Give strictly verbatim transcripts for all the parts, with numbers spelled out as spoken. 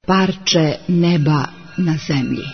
Parče neba na zemlji.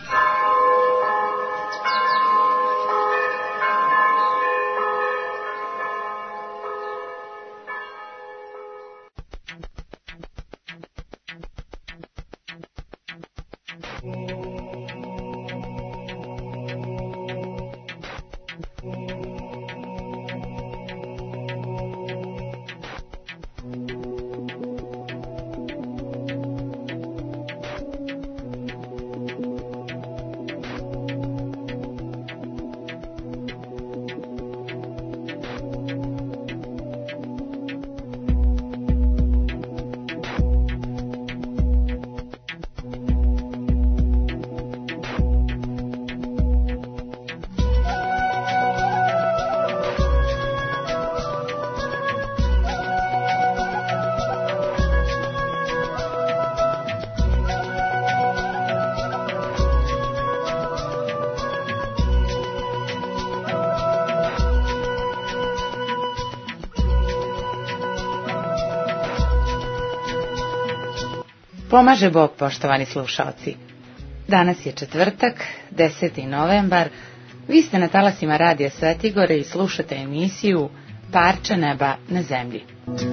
Pomaže Bog, poštovani slušaoci. Danas je četvrtak, deseti novembar. Vi ste na talasima Radija Svetigore i slušate emisiju Parče neba na zemlji.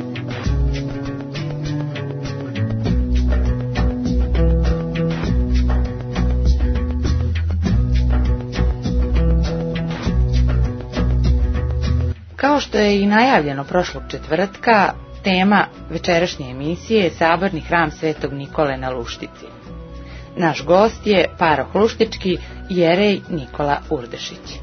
Kao što je i najavljeno prošlog četvrtka, tema večerašnje emisije je Saborni hram Svetog Nikole na Luštici. Naš gost je paroh luštički jerej Nikola Urdešić.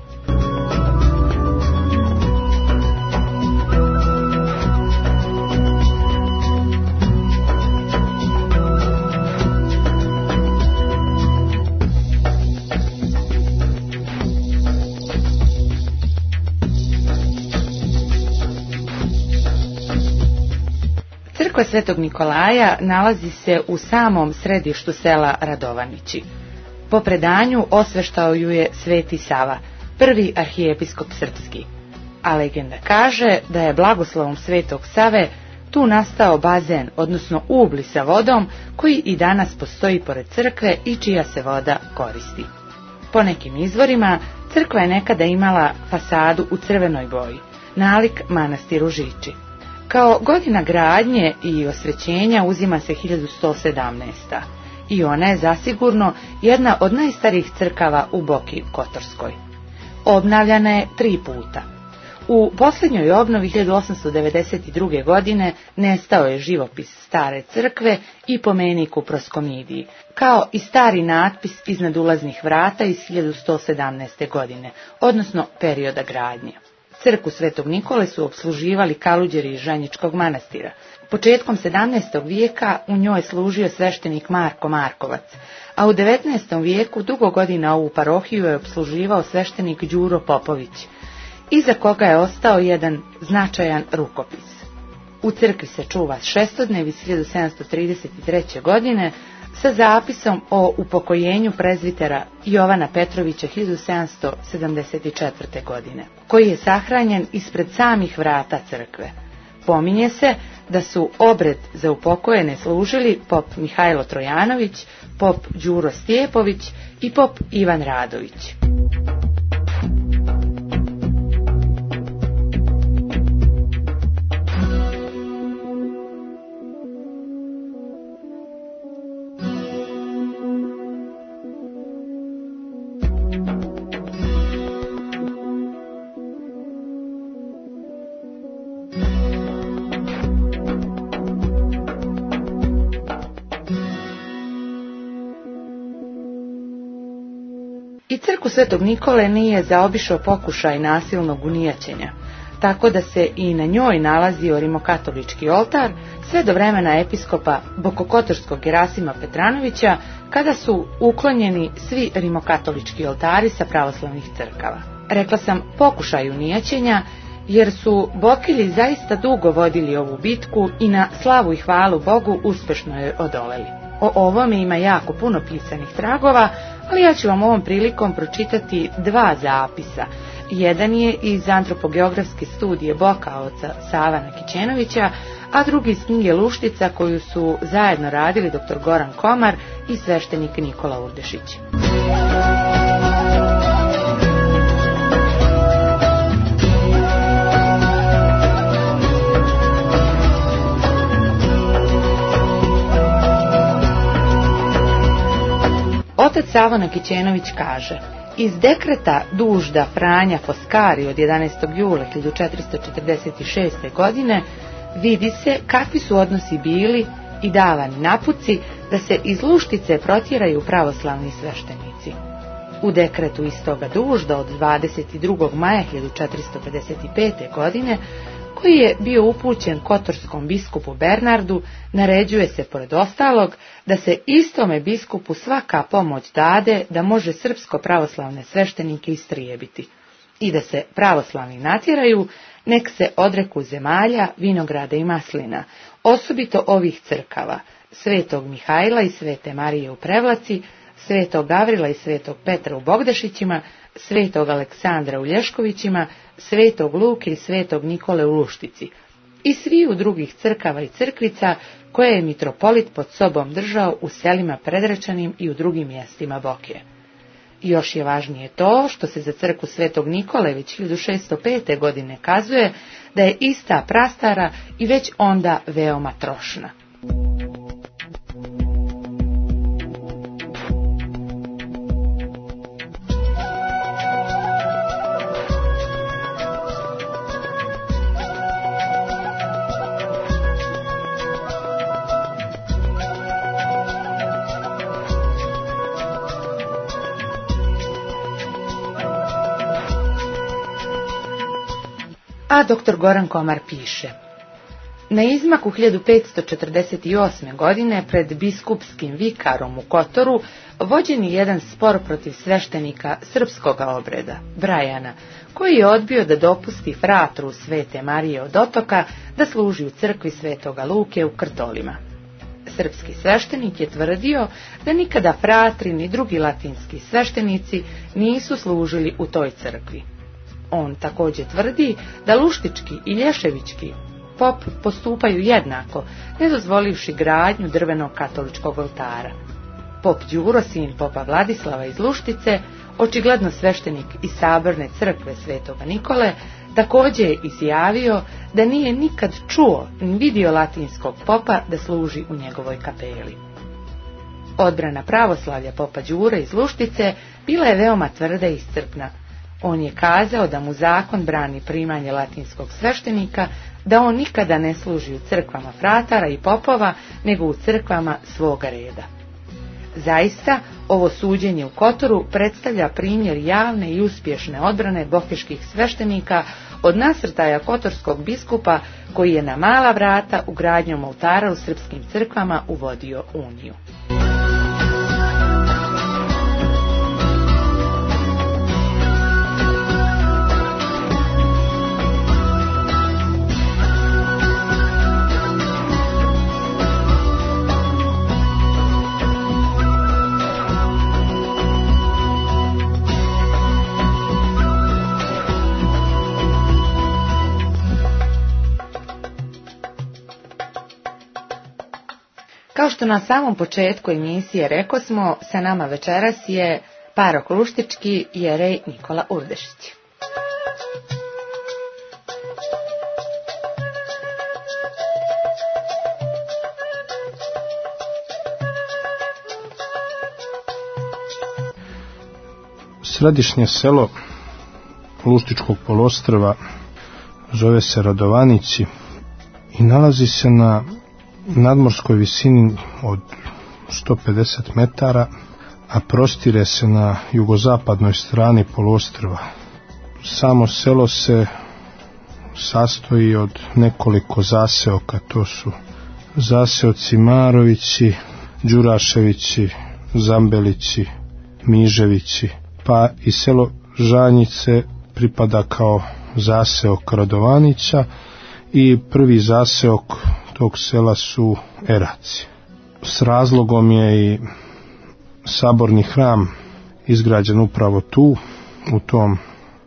Crkva Svetog Nikolaja nalazi se u samom središtu sela Radovanići. Po predanju osveštao ju je Sveti Sava, prvi arhijepiskop srpski. A legenda kaže da je blagoslovom Svetog Save tu nastao bazen, odnosno ubli sa vodom, koji i danas postoji pored crkve i čija se voda koristi. Po nekim izvorima, crkva je nekada imala fasadu u crvenoj boji, nalik manastiru Žiči. Kao godina gradnje i osvećenja uzima se hiljadu sto sedamnaesta. i ona je zasigurno jedna od najstarijih crkava u Boki Kotorskoj. Obnavljana je tri puta. U posljednjoj obnovi hiljadu osamsto devedeset druge. godine nestao je živopis stare crkve i pomenik u Proskomidiji, kao i stari natpis iznad ulaznih vrata iz hiljadu sto sedamnaeste. godine, odnosno perioda gradnje. Crkvu Svetog Nikole su opsluživali kaluđeri iz Žanjičkog manastira. Početkom sedamnaestog. vijeka u njoj služio sveštenik Marko Markovac, a u devetnaestom. vijeku dugo godina ovu parohiju je opsluživao sveštenik Đuro Popović, iza koga je ostao jedan značajan rukopis. U crkvi se čuva šestodnev iz hiljadu sedamsto trideset treće. godine sa zapisom o upokojenju prezvitera Jovana Petrovića hiljadu sedamsto sedamdeset četvrte. godine, koji je sahranjen ispred samih vrata crkve. Pominje se da su obred za upokojene služili pop Mihajlo Trojanović, pop Đuro Stjepović i pop Ivan Radović. I crkvu Svetog Nikole nije zaobišao pokušaj nasilnog unijaćenja, tako da se i na njoj nalazio rimokatolički oltar sve do vremena episkopa Bokokotorskog Gerasima Petranovića, kada su uklonjeni svi rimokatolički oltari sa pravoslavnih crkava. Rekla sam pokušaj unijaćenja, jer su Bokilji zaista dugo vodili ovu bitku i na slavu i hvalu Bogu uspešno je odoleli. O ovome ima jako puno pisanih tragova, ali ja ću vam ovom prilikom pročitati dva zapisa. Jedan je iz antropogeografske studije Bokaoca Sava Nakićenovića, a drugi iz knjige Luštica koju su zajedno radili doktor Goran Komar i sveštenik Nikola Urdešić. Otac Savo Nakićenović kaže: iz dekreta dužda Franja Foskari od jedanaestog jula hiljadu četiristo četrdeset šeste. godine vidi se kakvi su odnosi bili i davani napuci da se iz Luštice protjeraju pravoslavni sveštenici. U dekretu istoga dužda od dvadeset drugog maja hiljadu četiristo pedeset pete. godine, koji je bio upućen kotorskom biskupu Bernardu, naređuje se pored ostalog da se istome biskupu svaka pomoć dade da može srpsko pravoslavne sveštenike istrijebiti i da se pravoslavni natjeraju nek se odreku zemalja, vinograda i maslina, osobito ovih crkava, Svetog Mihajla i Svete Marije u Prevlaci, Svetog Gavrila i Svetog Petra u Bogdašićima, Svetog Aleksandra u Lješkovićima, Svetog Luke i Svetog Nikole u Luštici i sviju drugih crkava i crkvica koje je mitropolit pod sobom držao u selima Predračanim i u drugim mjestima Boke. Još je važnije to što se za crkvu Svetog Nikole već hiljadu šeststo pete. godine kazuje da je ista prastara i već onda veoma trošna. A doktor Goran Komar piše: na izmaku hiljadu petsto četrdeset osme. godine pred biskupskim vikarom u Kotoru vođen je jedan spor protiv sveštenika srpskoga obreda, Brajana, koji je odbio da dopusti fratru Svete Marije od Otoka da služi u crkvi Svetoga Luke u Krtolima. Srpski sveštenik je tvrdio da nikada fratri ni drugi latinski sveštenici nisu služili u toj crkvi. On također tvrdi da luštički i lješevički pop postupaju jednako, ne dozvolivši gradnju drvenog katoličkog oltara. Pop Đuro, sin popa Vladislava iz Luštice, očigledno sveštenik iz Saborne crkve Svetoga Nikole, također je izjavio da nije nikad čuo ni vidio latinskog popa da služi u njegovoj kapeli. Odbrana pravoslavlja popa Đura iz Luštice bila je veoma tvrda i iscrpna. On je kazao da mu zakon brani primanje latinskog sveštenika, da on nikada ne služi u crkvama fratara i popova, nego u crkvama svoga reda. Zaista, ovo suđenje u Kotoru predstavlja primjer javne i uspješne odbrane boheških sveštenika od nasrtaja kotorskog biskupa koji je na mala vrata ugradnjom oltara u srpskim crkvama uvodio uniju. Kao što na samom početku emisije rekosmo, sa nama večeras je parok Luštički jerej Nikola Urdešić. Središnje selo Luštičkog poluostrva zove se Radovanići i nalazi se na nadmorskoj visini od sto pedeset metara, a prostire se na jugozapadnoj strani poluostrva. Samo selo se sastoji od nekoliko zaseoka, to su zaseoci Marovići, Đuraševići, Zambelići, Miževići, pa i selo Žanjice pripada kao zaseok Radovanića i prvi zaseok tog sela su Eraci. S razlogom je i saborni hram izgrađen upravo tu, u tom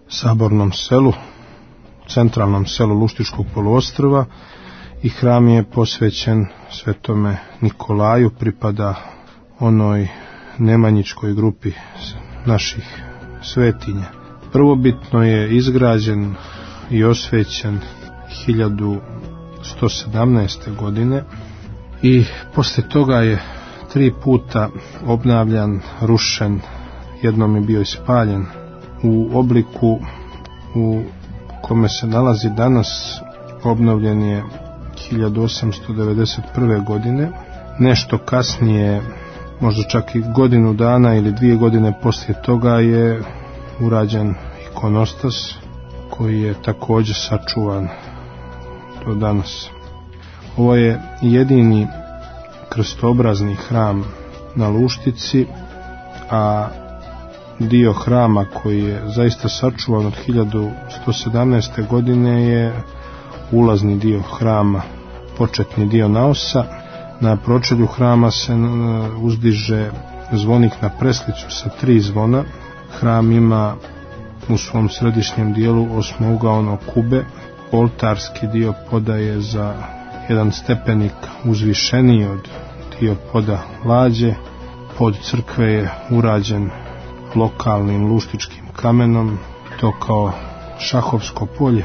sabornom selu, centralnom selu Luštičkog poluostrva, i hram je posvećen Svetome Nikolaju, pripada onoj nemanjičkoj grupi naših svetinja. Prvobitno je izgrađen i osvećen hiljadu sto sedamnaeste. godine i posle toga je tri puta obnavljan, rušen, jednom je bio ispaljen. U obliku u kome se nalazi danas obnovljen je hiljadu osamsto devedeset prve. godine. Nešto kasnije, možda čak i godinu dana ili dvije godine poslije toga, je urađen ikonostas koji je također sačuvan do danas. Ovo je jedini krstobrazni hram na Luštici, a dio hrama koji je zaista sačuvan od hiljadu sto sedamnaeste. godine je ulazni dio hrama, početni dio naosa. Na pročelju hrama se uzdiže zvonik na preslicu sa tri zvona. Hram ima u svom središnjem dijelu osmougaono kube. Oltarski dio podaje za jedan stepenik uzvišeniji od dio poda lađe. Pod crkve je urađen lokalnim luštičkim kamenom, to kao šahovsko polje.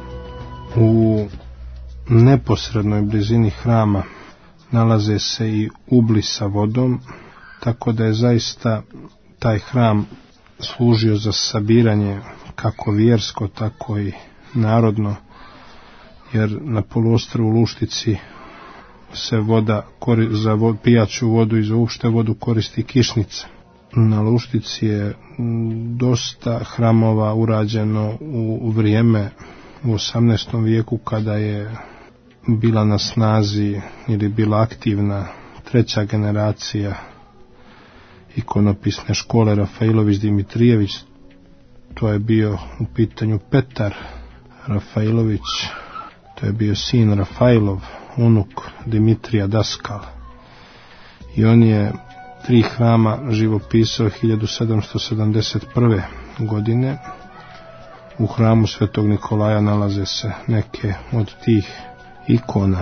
U neposrednoj blizini hrama nalaze se i ubli sa vodom, tako da je zaista taj hram služio za sabiranje kako vjersko, tako i narodno, jer na poluostrvu Luštici se voda za vod, pijaću vodu i za uopšte vodu koristi kišnica. Na Luštici je dosta hramova urađeno u vrijeme u osamnaestom vijeku, kada je bila na snazi ili bila aktivna treća generacija ikonopisne škole Rafailović Dimitrijević. To je bio u pitanju Petar Rafailović, to je bio sin Rafailov, unuk Dimitrija Daskala, i on je tri hrama živopisao hiljadu sedamsto sedamdeset prve. godine. U hramu Svetog Nikolaja nalaze se neke od tih ikona.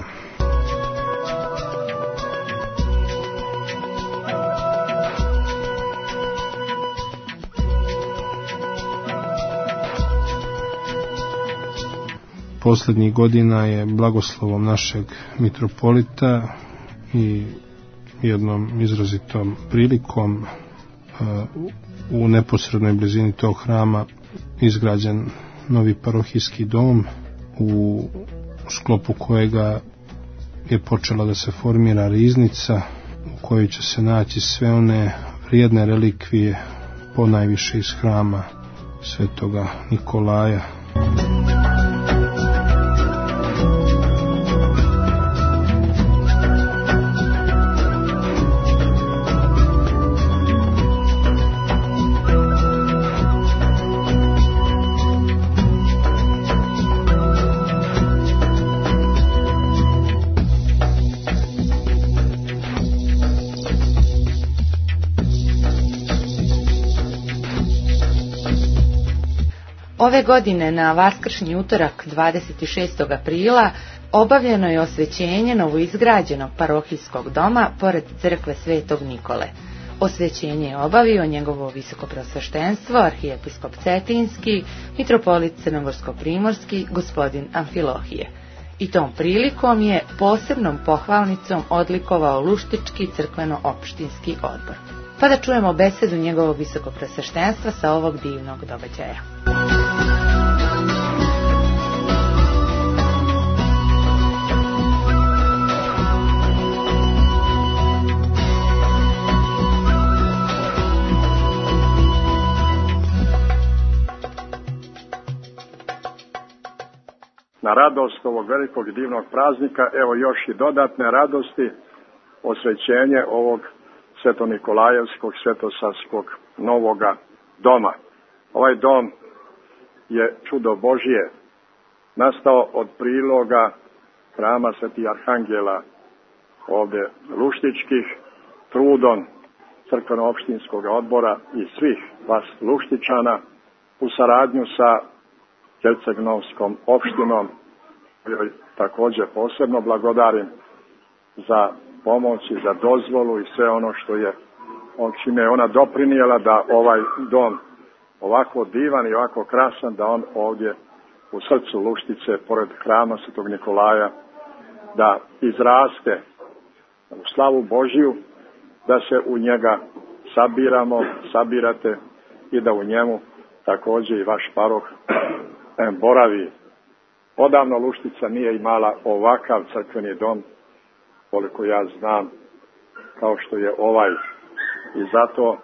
Posljednjih godina je blagoslovom našeg mitropolita i jednom izrazitom prilikom u neposrednoj blizini tog hrama izgrađen novi parohijski dom, u sklopu kojega je počela da se formira riznica u kojoj će se naći sve one vrijedne relikvije, ponajviše iz hrama Svetoga Nikolaja. Ove godine na vaskršnji utorak dvadeset šestog aprila obavljeno je osvećenje novoizgrađenog parohijskog doma pored crkve Svetog Nikole. Osvećenje je obavio njegovo visokopreosveštenstvo, arhijepiskop Cetinski, mitropolit Crnogorsko-primorski, gospodin Amfilohije. I tom prilikom je posebnom pohvalnicom odlikovao Luštički crkveno-opštinski odbor. Pa da čujemo besedu njegovog visokopreosveštenstva sa ovog divnog događaja. Na radost ovog velikog i divnog praznika, evo još i dodatne radosti, osvećenje ovog Sveto-Nikolajevskog, Svetosavskog novoga doma. Ovaj dom je čudo Božje, nastao od priloga hrama Svetih Arhangela, ovdje Luštičkih, trudom crkveno-opštinskog odbora i svih vas Luštičana, u saradnju sa Herceg-Novskom opštinom, kojoj također posebno blagodarim za pomoć i za dozvolu i sve ono što je, čime je ona doprinijela da ovaj dom ovako divan i ovako krasan, da on ovdje u srcu Luštice, pored hrama Svetog Nikolaja, da izraste u slavu Božiju, da se u njega sabiramo, sabirate i da u njemu također i vaš paroh boravi. Odavno Luštica nije imala ovakav crkveni dom, koliko ja znam, kao što je ovaj. I zato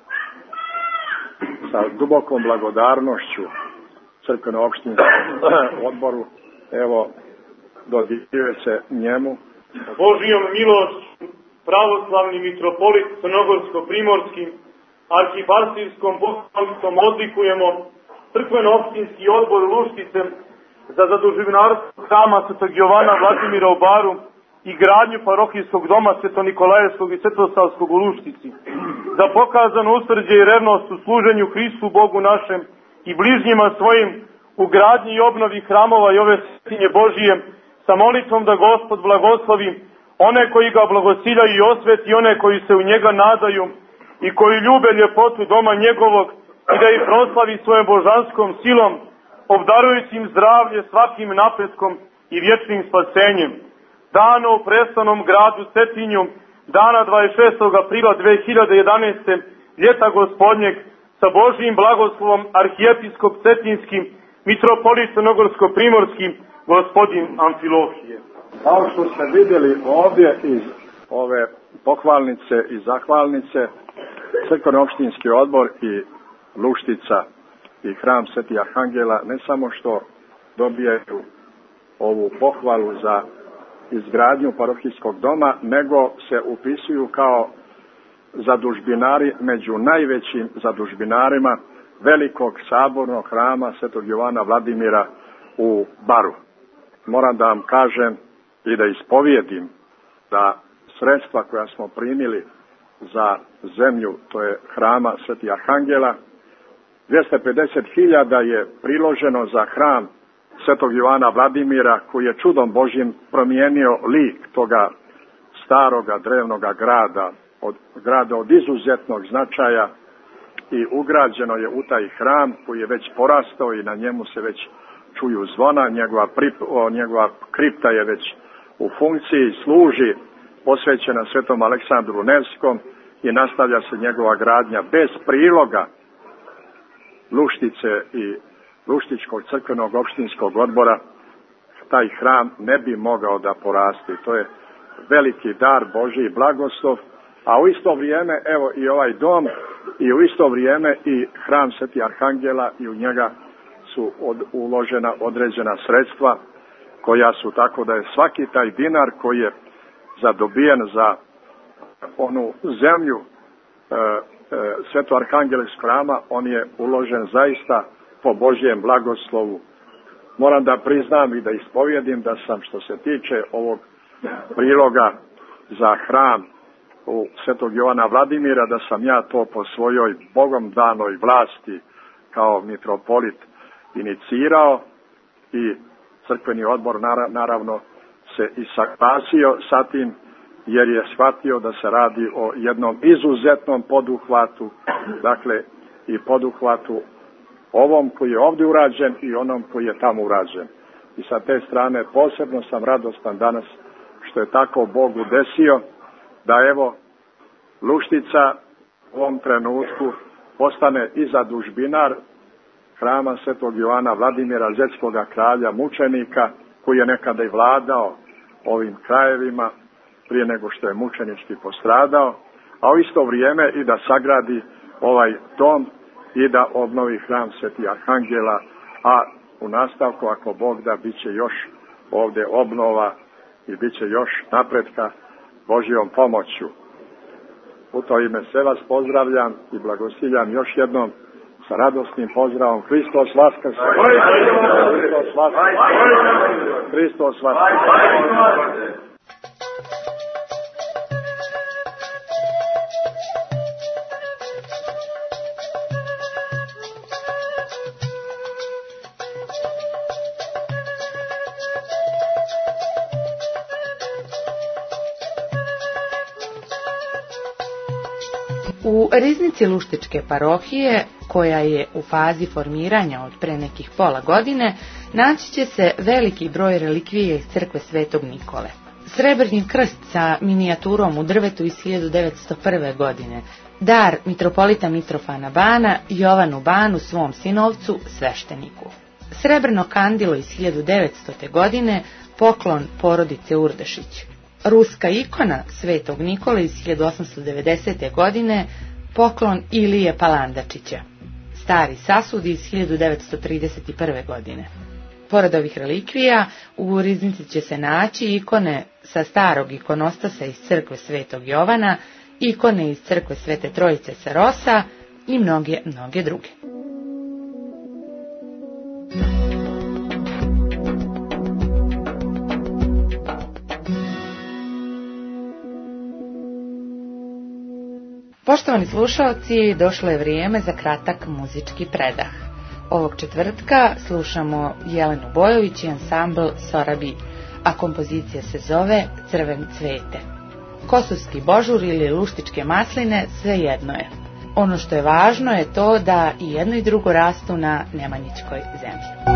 sa dubokom blagodarnošću crkveno-opštinskom odboru, evo, dodjeljuje se njemu. Božijom milošću pravoslavni mitropolit crnogorsko-primorskim arhiparsijskom poslanicom odlikujemo crkveno-opštinski odbor Luštice za zadužbinarstvo hrama Svetog Jovana Vladimira u Baru i gradnju parohijskog doma Sveto-Nikolajevskog i Svetosavskog u Luštici, za pokazano usrđe i revnost u služenju Hristu Bogu našem i bližnjima svojim u gradnji i obnovi hramova i ove svetinje Božije, sa molitvom da Gospod blagoslovi one koji ga blagosiljaju i osveti, one koji se u njega nadaju i koji ljube ljepotu doma njegovog i da ih proslavi svojom božanskom silom, obdarujući im zdravlje svakim napretkom i vječnim spasenjem. Dano u prestanom gradu Cetinju, dana dvadeset šestog aprila dve hiljade jedanaeste. ljeta gospodnjeg, sa Božijim blagoslovom arhijepiskop Cetinski, mitropolit crnogorsko-primorski, gospodin Amfilohije. Kao što ste vidjeli ovdje iz ove pohvalnice i zahvalnice, crkveno-opštinski odbor i Luštica i hram Svetih Arhangela ne samo što dobijaju ovu pohvalu za izgradnju parohijskog doma, nego se upisuju kao zadužbinari među najvećim zadužbinarima velikog sabornog hrama Svetog Jovana Vladimira u Baru. Moram da vam kažem i da ispovijedim da sredstva koja smo primili za zemlju, to je hrama Svetih Arhangela, dvjesto pedeset hiljada je priloženo za hram Svetog Jovana Vladimira, koji je čudom Božjim promijenio lik toga staroga drevnoga grada, od grada od izuzetnog značaja, i ugrađeno je u taj hram koji je već porastao i na njemu se već čuju zvona, njegova, prip, o, njegova kripta je već u funkciji, služi posvećena Svetom Aleksandru Nevskom i nastavlja se njegova gradnja. Bez priloga Luštice i Luštičkog crkvenog opštinskog odbora taj hram ne bi mogao da porasti. To je veliki dar Božji blagoslov, a u isto vrijeme evo i ovaj dom i u isto vrijeme i hram Svetih Arhangela, i u njega su od, uložena određena sredstva koja su tako da je svaki taj dinar koji je zadobijen za onu zemlju e, e, Sveto Arhangelskog hrama, on je uložen zaista po Božjem blagoslovu. Moram da priznam i da ispovjedim da sam, što se tiče ovog priloga za hram u Svetog Jovana Vladimira, da sam ja to po svojoj Bogom danoj vlasti kao mitropolit inicirao, i crkveni odbor naravno se i saglasio sa tim, jer je shvatio da se radi o jednom izuzetnom poduhvatu, dakle i poduhvatu ovom koji je ovdje urađen i onom koji je tamo urađen. I sa te strane posebno sam radostan danas što je tako Bog udesio da evo Luštica u ovom trenutku postane i zadužbinar hrama Svetog Jovana Vladimira, zetskoga kralja mučenika, koji je nekada i vladao ovim krajevima prije nego što je mučenički postradao, a u isto vrijeme i da sagradi ovaj dom i da obnovi hram Svetih Arhangela, a u nastavku, ako Bog da, bit će još ovdje obnova i bit će još napretka Božjom pomoću. U to ime sve vas pozdravljam i blagosiljam još jednom sa radosnim pozdravom. Hristos Vaskrse! Hristos Vaskrse! Hristos Vaskrse! U riznici Luštičke parohije, koja je u fazi formiranja od pre nekih pola godine, naći će se veliki broj relikvije iz crkve Svetog Nikole. Srebrni krst sa minijaturom u drvetu iz hiljadu devetsto prve. godine, dar mitropolita Mitrofana Bana Jovanu Banu, svom sinovcu, svešteniku. Srebrno kandilo iz hiljadu devetstote. godine, poklon porodice Urdešić. Ruska ikona Svetog Nikole iz hiljadu osamsto devedesete. godine, poklon Ilije Palandačića. Stari sasud iz hiljadu devetsto trideset prve. godine. Pored ovih relikvija, u riznici će se naći ikone sa starog ikonostasa iz crkve Svetog Jovana, ikone iz crkve Svete Trojice sa Rosa i mnoge, mnoge druge. Poštovani slušalci, došlo je vrijeme za kratak muzički predah. Ovog četvrtka slušamo Jelenu Bojović i ansambl Sorabi, a kompozicija se zove Crven cvete. Kosovski božur ili luštičke masline, svejedno je. Ono što je važno je to da i jedno i drugo rastu na Nemanjićkoj zemlji.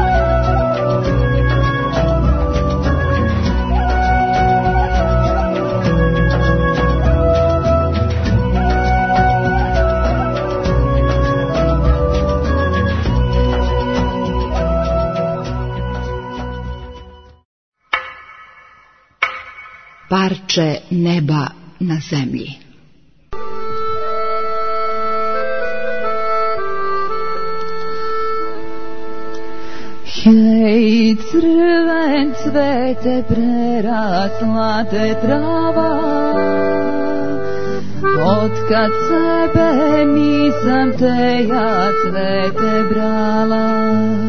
Parče neba na zemlji. Hej, crven cvete, prerasla te trava, otkad sebe nisam te ja cvete brala.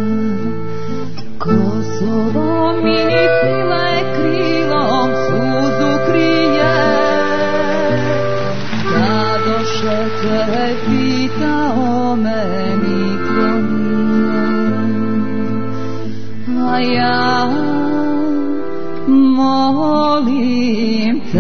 Kosovo mi file krilom suzu krije, da doše te pita o meni ko nije. A ja molim te,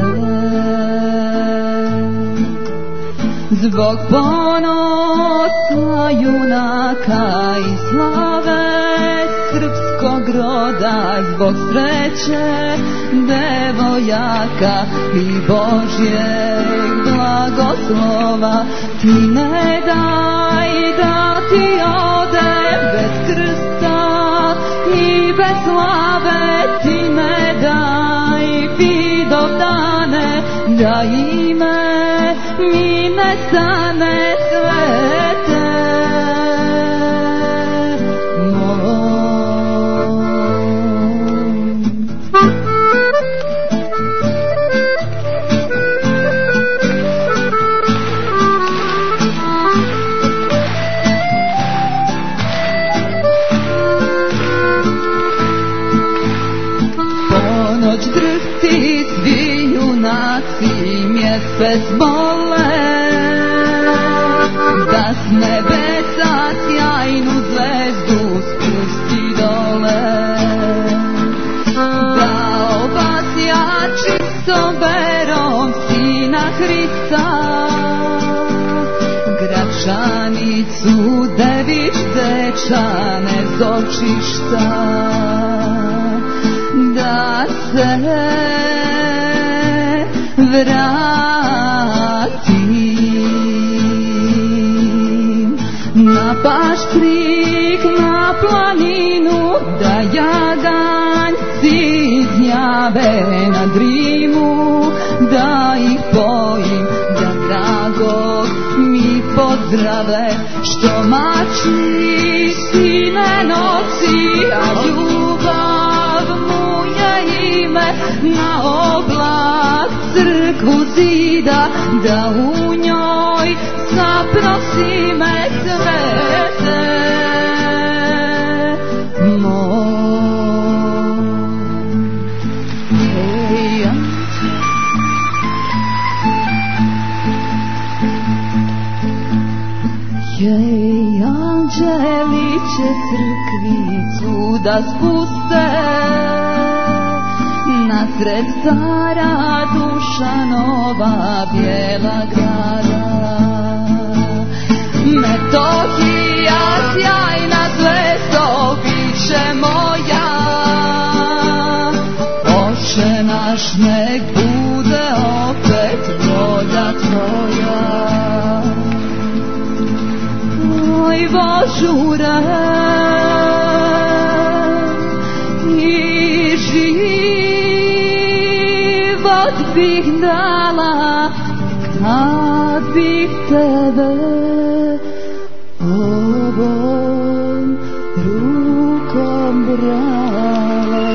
zbog ponosa junaka i slave srpskog roda, zbog sreće devojaka i Božjeg blagoslova, ti ne daj da ti odem bez krsta i bez slave, ti ne daj Vidovdane, da ime mi ne stane svete. Mjesec bole, da s nebesa sjajnu zvezdu spusti dole, da obasja čistom verom Sina Hrista, Gračanicu, Dević, Dečane, Zočišta, da se vratim na Paštrik, na planinu, da jaganjci izjave na Drimu, da ih pojim, da dragog mi pozdrave, što mači sine noci, a ljubav mu je ime, na oblak crkvu zida, da u njoj zaprosi me svete moj. Hej, hej, anđeli će crkvicu da spuste nasred stara Dušanova bijela grada. žure i život bih dala kad bih tebe ovom rukom brala.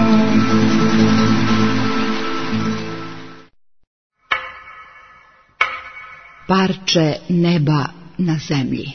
Parče neba na zemlji.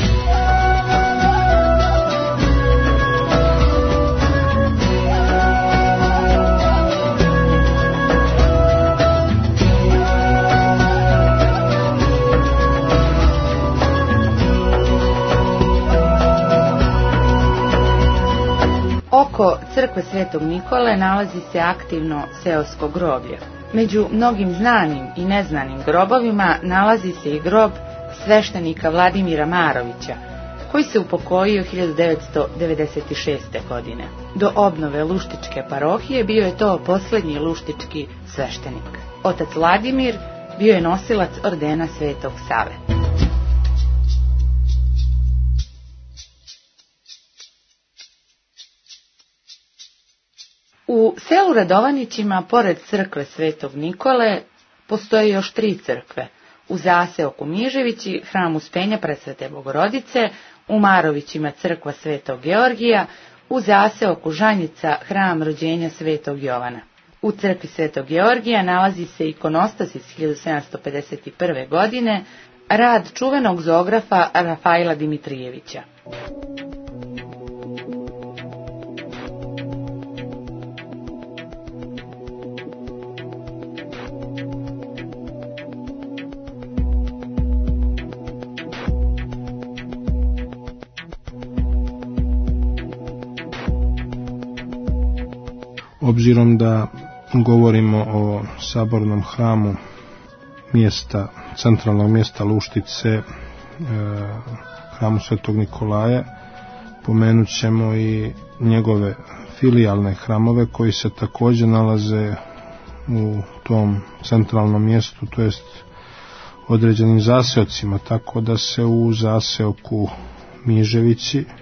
Oko crkve Svetog Nikole nalazi se aktivno seosko groblje. Među mnogim znanim i neznanim grobovima nalazi se i grob sveštenika Vladimira Marovića, koji se upokojio hiljadu devetsto devedeset šeste. godine. Do obnove Luštičke parohije bio je to posljednji luštički sveštenik. Otac Vladimir bio je nosilac ordena Svetog Save. U selu Radovanićima, pored crkve Svetog Nikole, postoje još tri crkve. U zaseoku Miževići hram Uspenja Presvete Bogorodice, u Marovićima crkva Svetog Georgija, u zaseoku Žanjica hram Rođenja Svetog Jovana. U crkvi Svetog Georgija nalazi se ikonostas iz hiljadu sedamsto pedeset prve. godine, rad čuvenog zografa Rafaila Dimitrijevića. Obzirom da govorimo o sabornom hramu mjesta, centralnog mjesta Luštice, e, hramu Svetog Nikolaja, pomenut ćemo i njegove filijalne hramove koji se također nalaze u tom centralnom mjestu, to jest određenim zaseocima, tako da se u zaseoku Miževići e,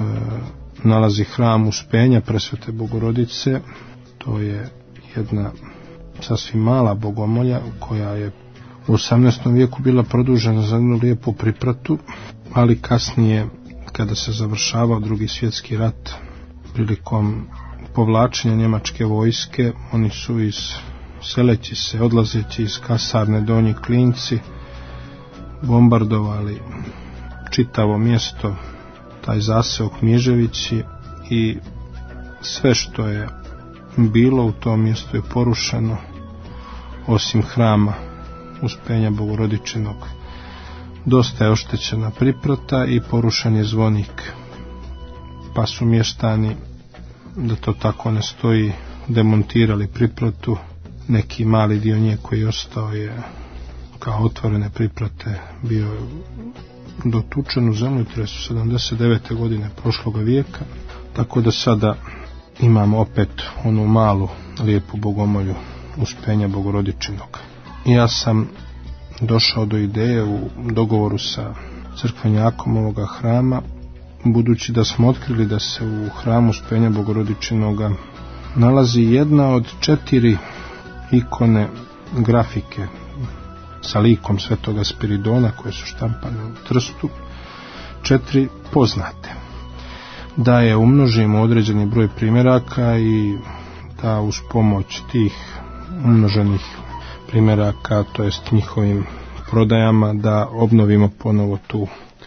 nalazi hram Uspenja Presvete Bogorodice. To je jedna sasvim mala bogomolja koja je u osamnaestom vijeku bila produžena za jednu lijepu pripratu, ali kasnije, kada se završavao Drugi svjetski rat, prilikom povlačenja njemačke vojske, oni su iz seleći se, odlazeći iz kasarne Donji Klinci, bombardovali čitavo mjesto, taj zaseok Miževići, i sve što je bilo u tom mjestu je porušeno, osim hrama Uspenja Bogorodičinog. Dosta je oštećena priprata i porušen je zvonik, pa su mještani, da to tako ne stoji, demontirali pripratu. Neki mali dio nje koji je ostao je kao otvorene priprate bio dotučen u zemljotresu sedamdeset devete. godine prošloga vijeka, tako da sada imamo opet onu malu lijepu bogomolju Uspenja Bogorodičinog. Ja sam došao do ideje u dogovoru sa crkvenjakom ovoga hrama, budući da smo otkrili da se u hramu Uspenja Bogorodičinoga nalazi jedna od četiri ikone grafike sa likom Svetoga Spiridona koje su štampane u Trstu, četiri poznate. Da je umnožimo određeni broj primjeraka i da uz pomoć tih umnoženih primjeraka, to jest njihovim prodajama, da obnovimo ponovo tu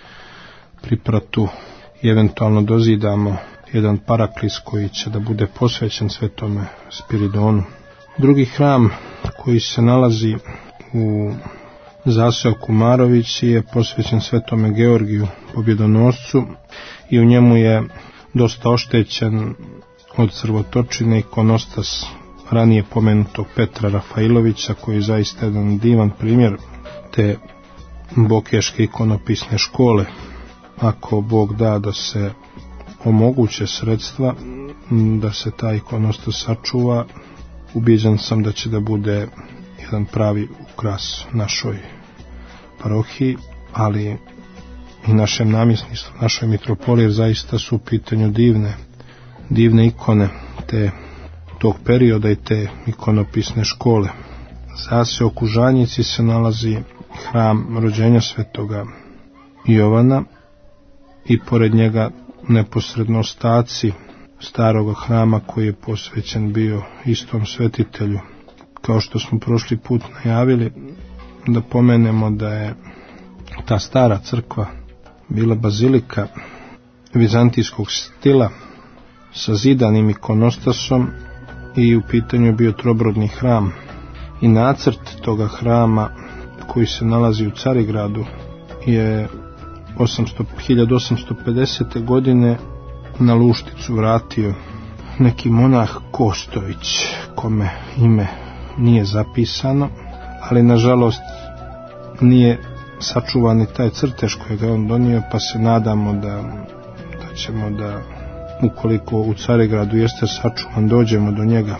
pripratu i eventualno dozidamo jedan paraklis koji će da bude posvećen Svetome Spiridonu. Drugi hram koji se nalazi u zaseoku Marovići je posvećen Svetome Georgiju Pobjedonoscu i u njemu je dosta oštećen od crvotočine ikonostas ranije pomenutog Petra Rafailovića, koji je zaista jedan divan primjer te bokeške ikonopisne škole. Ako Bog da da se omoguće sredstva da se ta ikonostas sačuva, ubijeđen sam da će da bude jedan pravi ukras našoj parohiji, ali i našem namjesništvu, našoj mitropoliji, jer zaista su u pitanju divne, divne ikone te, tog perioda i te ikonopisne škole. Zase oko Žanjici se nalazi hram rođenja svetoga Jovana i pored njega neposredno ostaci starog hrama koji je posvećen bio istom svetitelju. Kao što smo prošli put najavili, da pomenemo da je ta stara crkva bila bazilika vizantijskog stila sa zidanim ikonostasom i u pitanju je bio trobrodni hram. I nacrt toga hrama koji se nalazi u Carigradu je hiljadu osamsto pedesete. godine na Lušticu vratio neki monah Kostović, kome ime nije zapisano, ali nažalost nije sačuvan i taj crtež koji ga on donio, pa se nadamo da, da ćemo da, ukoliko u Carigradu jeste sačuvan, dođemo do njega.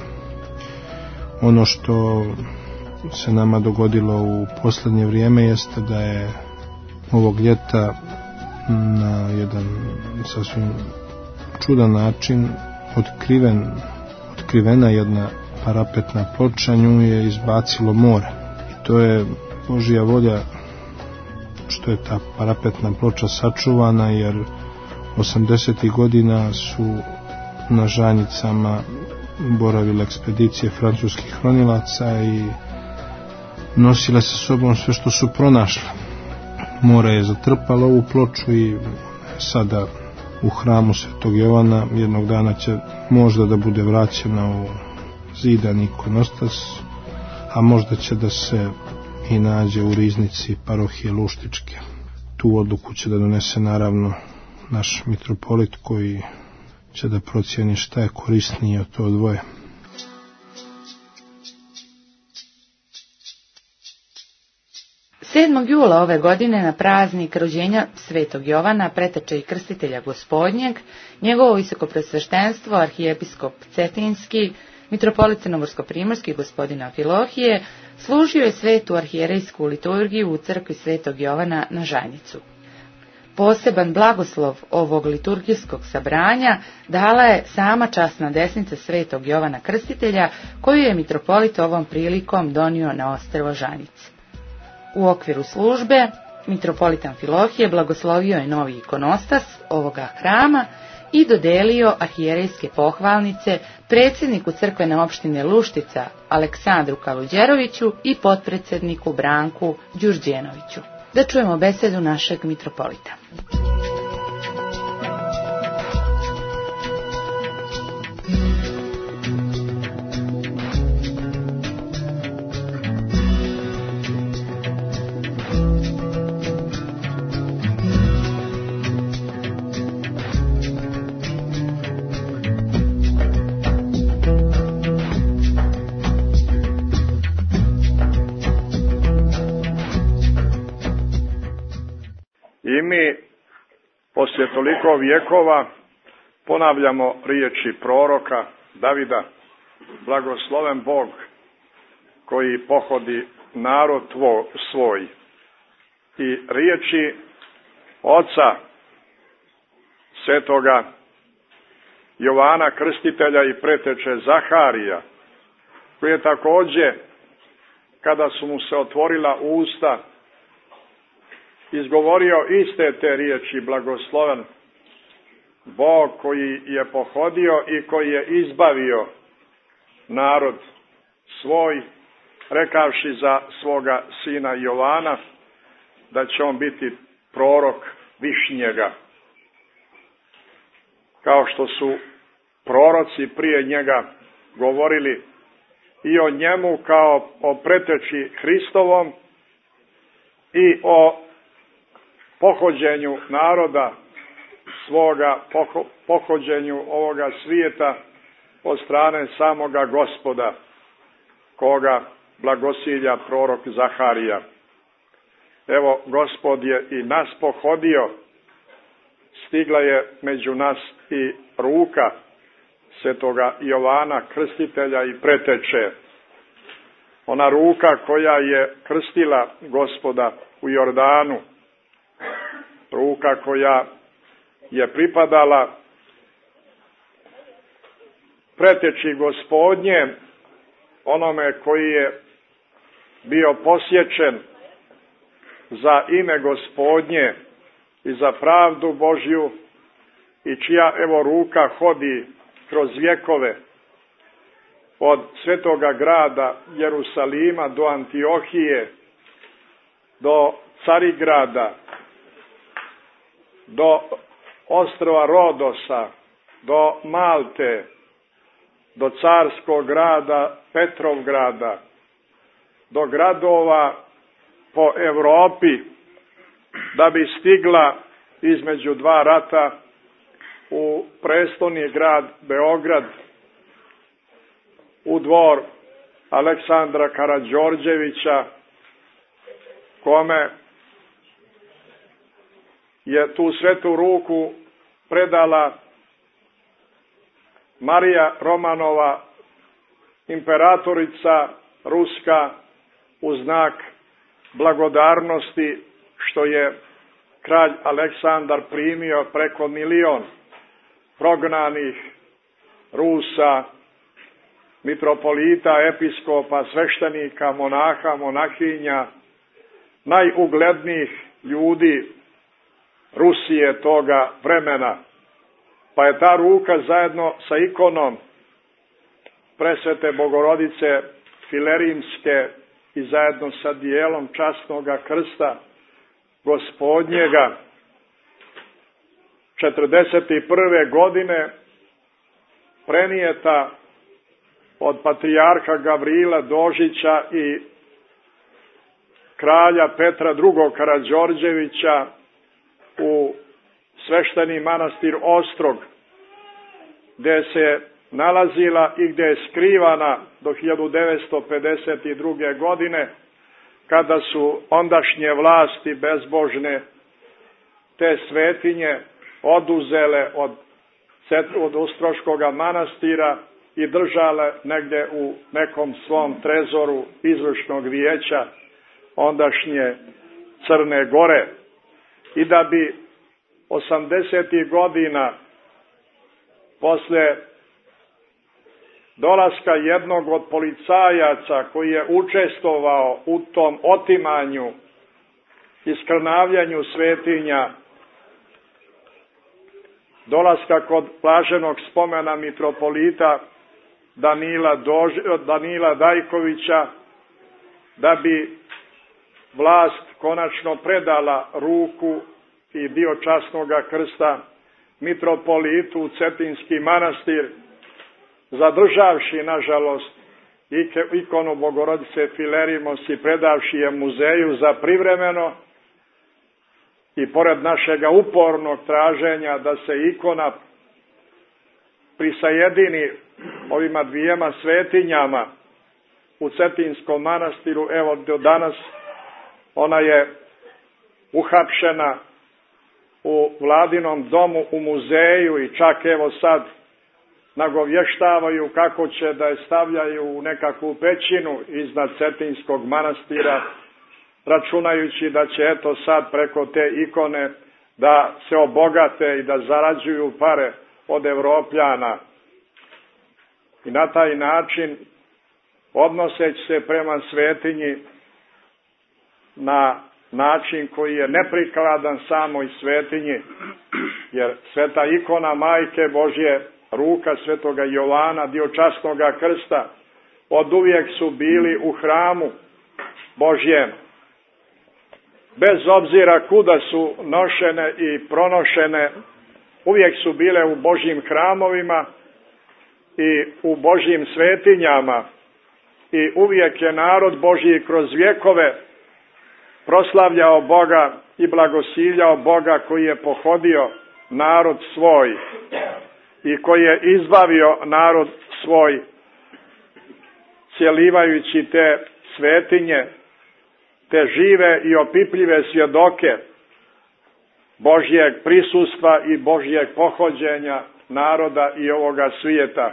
Ono što se nama dogodilo u posljednje vrijeme jeste da je ovog ljeta na jedan sasvim čudan način otkriven, otkrivena jedna parapetna ploča, nju je izbacilo more. I to je Božja volja što je ta parapetna ploča sačuvana, jer osamdesetih godina su na Žanjicama boravile ekspedicije francuskih hronilaca i nosile sa sobom sve što su pronašle. More je zatrpalo ovu ploču i sada u hramu Svetog Jovana jednog dana će možda da bude vraćena u zidani ikonostas, a možda će da se i nađe u riznici parohije Luštičke. Tu odluku će da donese naravno naš mitropolit, koji će da procijeni šta je korisnije od to dvoje. sedmog jula ove godine na praznik rođenja Svetog Jovana, preteča i krstitelja Gospodnjeg, njegovo visokopresveštenstvo arhijepiskop Cetinski, mitropolit Crnogorsko-primorski gospodin Amfilohije, služio je svetu arhijerejsku liturgiju u crkvi Svetog Jovana na Žanjicu. Poseban blagoslov ovog liturgijskog sabranja dala je sama časna desnica Svetog Jovana Krstitelja, koju je mitropolit ovom prilikom donio na ostrvo Žanjice. U okviru službe mitropolit Amfilohije blagoslovio je novi ikonostas ovoga hrama i dodelio arhijerejske pohvalnice predsjedniku crkvene opštine Luštica Aleksandru Kaluđeroviću i potpredsjedniku Branku Đurđenoviću. Da čujemo besedu našeg mitropolita. I mi poslije toliko vjekova ponavljamo riječi proroka Davida: blagosloven Bog koji pohodi narod tvoj, svoj. I riječi oca svetoga Jovana Krstitelja i preteče Zaharija, koji je također, kada su mu se otvorila usta, izgovorio iste te riječi: blagosloven Bog koji je pohodio i koji je izbavio narod svoj, rekavši za svoga sina Jovana da će on biti prorok višnjega, kao što su proroci prije njega govorili i o njemu kao o preteči Hristovom i o pohođenju naroda svoga, pohođenju ovoga svijeta od strane samoga Gospoda, koga blagosilja prorok Zaharija. Evo, Gospod je i nas pohodio, stigla je među nas i ruka svetoga Jovana Krstitelja i preteče. Ona ruka koja je krstila Gospoda u Jordanu, ruka koja je pripadala preteči Gospodnje, onome koji je bio posječen za ime Gospodnje i za pravdu Božju i čija evo ruka hodi kroz vjekove od svetoga grada Jerusalima do Antiohije, do Carigrada, do ostrva Rodosa, do Malte, do carskog grada Petrovgrada, do gradova po Evropi, da bi stigla između dva rata u prestolni grad Beograd, u dvor Aleksandra Karađorđevića, kome je tu svetu ruku predala Marija Romanova, imperatorica ruska, u znak blagodarnosti što je kralj Aleksandar primio preko milion prognanih Rusa, mitropolita, episkopa, sveštenika, monaha, monahinja, najuglednijih ljudi Rusije toga vremena. Pa je ta ruka zajedno sa ikonom presvete Bogorodice Filerimske i zajedno sa dijelom časnoga krsta Gospodnjega četrdeset prve godine prenijeta od patrijarha Gavrila Dožića i kralja Petra drugog Karađorđevića u svešteni manastir Ostrog, gdje se nalazila i gdje je skrivana do hiljadu devetsto pedeset druge. godine, kada su ondašnje vlasti bezbožne te svetinje oduzele od, od Ostroškog manastira i držale negdje u nekom svom trezoru izvršnog vijeća ondašnje Crne Gore. I da bi osamdesetih godina posle dolaska jednog od policajaca koji je učestvovao u tom otimanju i skrnavljanju svetinja, dolaska kod blaženog spomena mitropolita Danila, Dož, Danila Dajkovića, da bi vlast konačno predala ruku i dio časnoga krsta mitropolitu u Cetinski manastir, zadržavši, nažalost, ikonu Bogorodice Filerimos i predavši je muzeju za privremeno, i pored našega upornog traženja da se ikona prisajedini ovima dvijema svetinjama u Cetinskom manastiru, evo do danas ona je uhapšena u Vladinom domu u muzeju i čak evo sad nagovještavaju kako će da je stavljaju u nekakvu pećinu iznad Cetinskog manastira, računajući da će eto sad preko te ikone da se obogate i da zarađuju pare od Evropljana. I na taj način, odnoseći se prema svetinji na način koji je neprikladan samoj svetinji, jer sveta ikona Majke Božje, ruka svetoga Jovana, dio časnoga krsta, od uvijek su bili u hramu Božjem. Bez obzira kuda su nošene i pronošene, uvijek su bile u Božjim hramovima i u Božjim svetinjama i uvijek je narod Božji kroz vjekove proslavljao Boga i blagosiljao Boga koji je pohodio narod svoj i koji je izbavio narod svoj, cjelivajući te svetinje, te žive i opipljive svjedoke Božjeg prisustva i Božjeg pohođenja naroda i ovoga svijeta.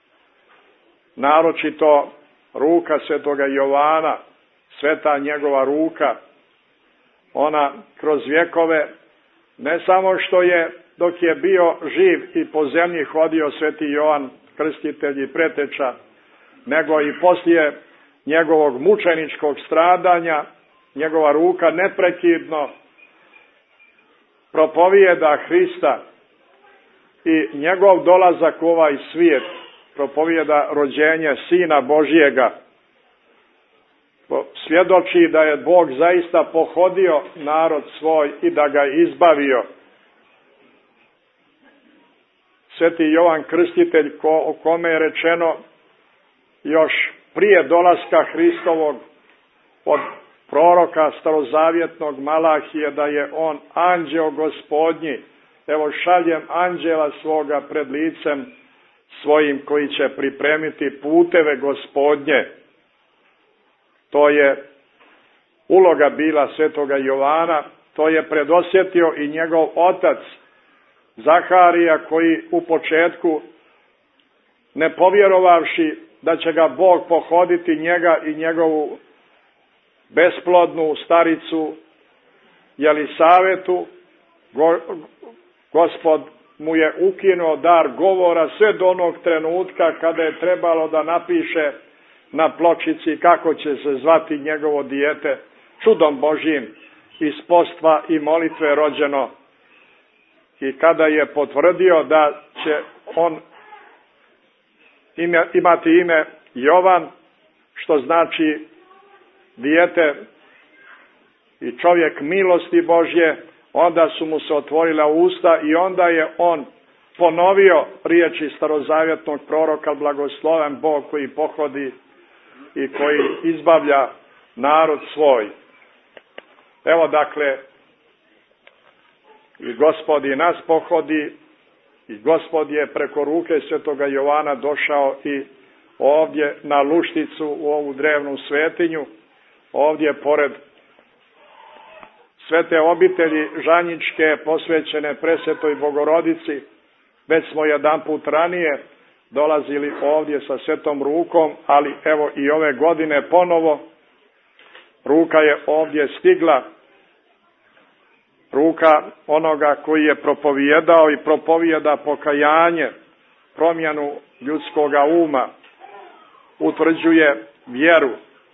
Naročito ruka svetoga Jovana, sveta njegova ruka, ona kroz vjekove Ne samo što je, dok je bio živ i po zemlji hodio sveti Jovan Krstitelj i preteča, nego i poslije njegovog mučeničkog stradanja, njegova ruka neprekidno propovijeda Hrista i njegov dolazak u ovaj svijet propovijeda rođenje Sina Božijega. Svjedoči da je Bog zaista pohodio narod svoj i da ga izbavio. Sveti Jovan Krstitelj, ko, o kome je rečeno još prije dolaska Hristovog od proroka starozavjetnog Malahije, da je on anđeo Gospodnji. Evo, šaljem anđela svoga pred licem svojim koji će pripremiti puteve Gospodnje. To je uloga bila svetoga Jovana, to je predosjetio i njegov otac Zaharija, koji u početku, ne povjerovavši da će ga Bog pohoditi, njega i njegovu besplodnu staricu Jelisavetu, go, Gospod mu je ukinuo dar govora sve do onog trenutka kada je trebalo da napiše na pločici kako će se zvati njegovo dijete, čudom Božjim iz postva i molitve rođeno. I kada je potvrdio da će on ime, imati ime Jovan, što znači dijete i čovjek milosti Božje, onda su mu se otvorila usta i onda je on ponovio riječi starozavjetnog proroka: blagosloven Bog koji pohodi i koji izbavlja narod svoj. Evo dakle, i Gospod i nas pohodi, i Gospod je preko ruke svetoga Jovana došao i ovdje na Lušticu, u ovu drevnu svetinju, ovdje pored svete obitelji Žanjičke posvećene Presvetoj Bogorodici. Već smo jedan put ranije dolazili ovdje sa svetom rukom, ali evo i ove godine ponovo ruka je ovdje stigla, ruka onoga koji je propovijedao i propovijeda pokajanje, promjenu ljudskoga uma, utvrđuje vjeru,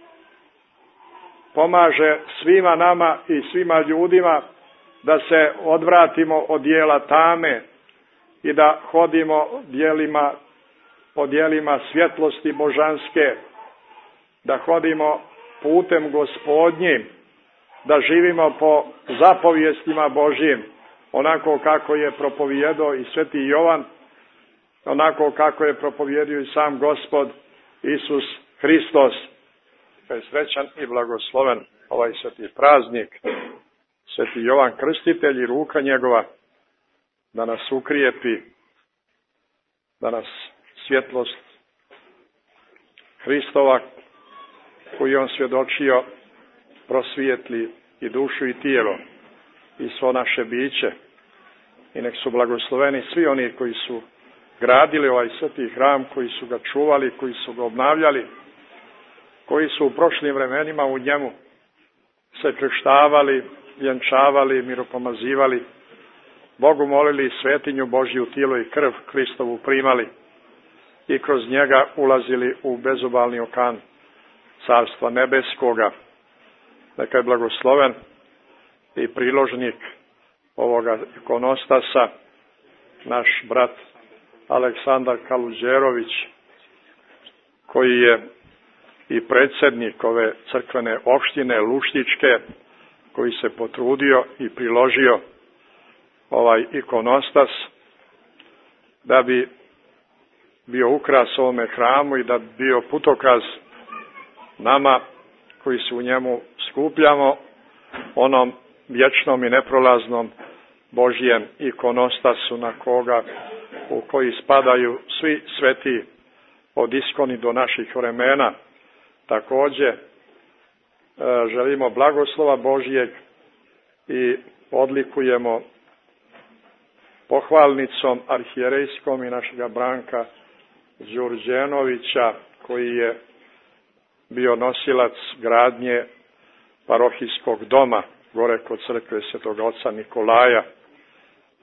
pomaže svima nama i svima ljudima da se odvratimo od dijela tame i da hodimo dijelima, po dijelima svjetlosti božanske, da hodimo putem Gospodnjim, da živimo po zapovjestima Božjim, onako kako je propovijedao i sveti Jovan, onako kako je propovijedio i sam Gospod Isus Hristos. Srećan i blagosloven ovaj sveti praznik, sveti Jovan Krstitelj i ruka njegova, da nas ukrijepi, da nas svjetlost Hristova, koju on svjedočio, prosvijetli i dušu i tijelo i svo naše biće. I nek su blagosloveni svi oni koji su gradili ovaj sveti hram, koji su ga čuvali, koji su ga obnavljali, koji su u prošlim vremenima u njemu se krštavali, vjenčavali, miropomazivali, Bogu molili, svetinju Božju, tijelo i krv Hristovu primali i kroz njega ulazili u bezobalni okan Carstva nebeskoga. Neka je blagosloven i priložnik ovoga ikonostasa, naš brat Aleksandar Kaluđerović, koji je i predsjednik ove crkvene opštine Luštičke, koji se potrudio i priložio ovaj ikonostas da bi bio ukras ovome hramu i da bi bio putokaz nama koji se u njemu skupljamo, onom vječnom i neprolaznom Božjem ikonostasu na koga, u koji spadaju svi sveti od iskoni do naših vremena. Također želimo blagoslova Božjeg i odlikujemo pohvalnicom arhijerejskom i našega Branka Đurđenovića, koji je bio nosilac gradnje parohijskog doma gore kod crkve Svetog oca Nikolaja.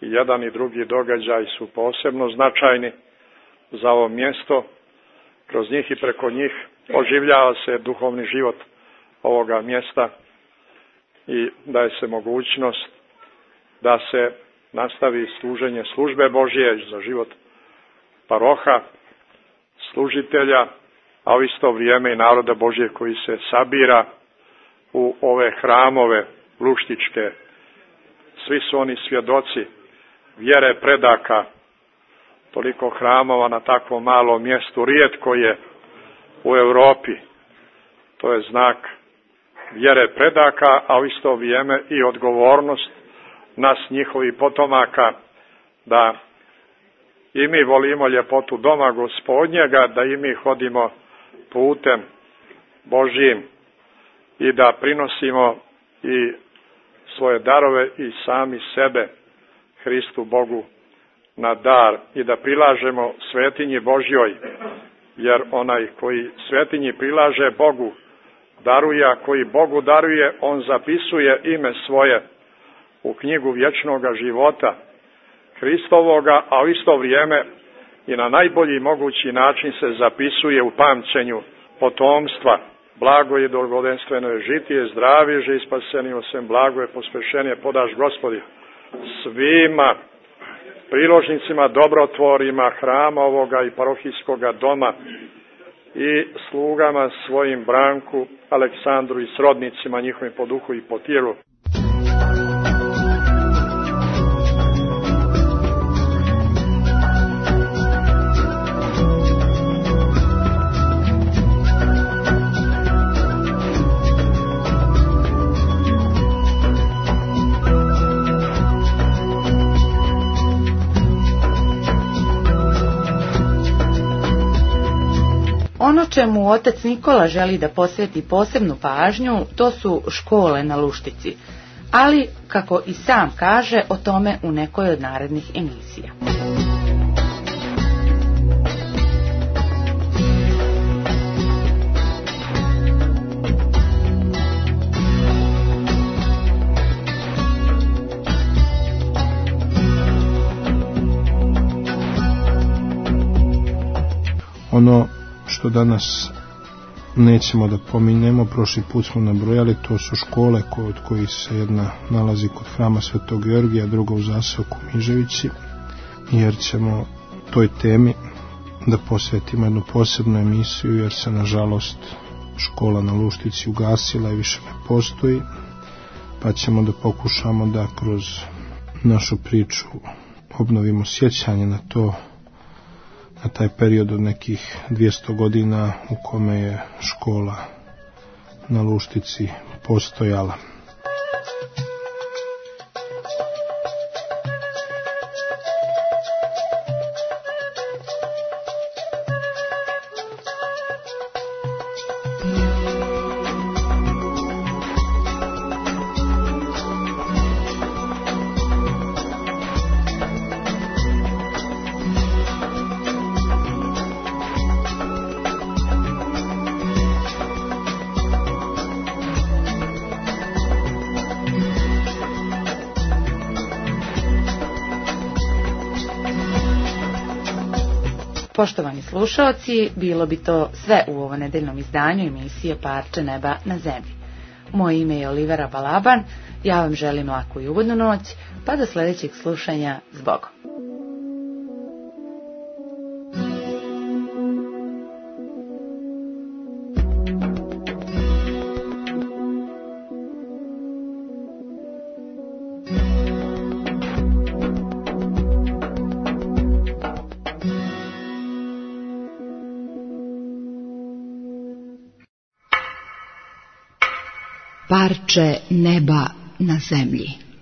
i jedan i drugi događaj su posebno značajni za ovo mjesto. Kroz njih i preko njih oživljava se duhovni život ovoga mjesta i daje se mogućnost da se nastavi služenje službe Božje za život paroha, služitelja, a u isto vrijeme i naroda Božje koji se sabira u ove hramove luštičke. Svi su oni svjedoci vjere predaka. Toliko hramova na takvom malom mjestu rijetko je u Europi. To je znak vjere predaka, a u isto vrijeme i odgovornost nas, njihovih potomaka, da i mi volimo ljepotu doma Gospodnjega, da i mi hodimo putem Božjim i da prinosimo i svoje darove i sami sebe Hristu Bogu na dar i da prilažemo svetinji Božjoj, jer onaj koji svetinji prilaže Bogu daruje, a koji Bogu daruje, on zapisuje ime svoje u knjigu vječnoga života Hristovoga, a u isto vrijeme i na najbolji mogući način se zapisuje u pamćenju potomstva. Blago je dolgodenstveno je žitije, zdravi je i spaseni, osim blago je pospešenje podaš Gospodi svima priložnicima, dobrotvorima hrama ovoga i parohijskoga doma i slugama svojim Branku, Aleksandru i srodnicima njihovim po duhu i po tijelu. Ono čemu otac Nikola želi da posveti posebnu pažnju, to su škole na Luštici, ali, kako i sam kaže, o tome u nekoj od narednih emisija. Ono što danas nećemo da pominjemo, prošli put smo nabrojali, to su škole kod kojih se jedna nalazi kod hrama Svetog Georgija, druga u zaseoku Miževići, jer ćemo toj temi da posvetimo jednu posebnu emisiju, jer se nažalost škola na Luštici ugasila i više ne postoji, pa ćemo da pokušamo da kroz našu priču obnovimo sjećanje na to, na taj period od nekih dvjesto godina u kome je škola na Luštici postojala. Poštovani slušalci, bilo bi to sve u ovo nedeljnom izdanju emisije Parče neba na zemlji. Moje ime je Olivera Balaban, ja vam želim laku i ugodnu noć, pa do sljedećeg slušanja, s Bogom. Parče neba na zemlji.